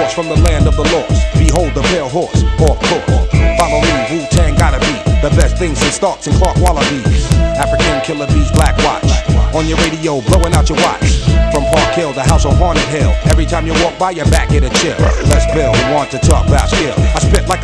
force from the land of the lost. Behold the pale horse, off course. Follow me, Wu-Tang gotta be the best things in Starks and Clark Wallabies. African killer bees, Black Watch. On your radio, blowing out your watch. From Park Hill, the house on Haunted Hill. Every time you walk by, your back get a chill. Let's build, who want to talk about skill. I spit like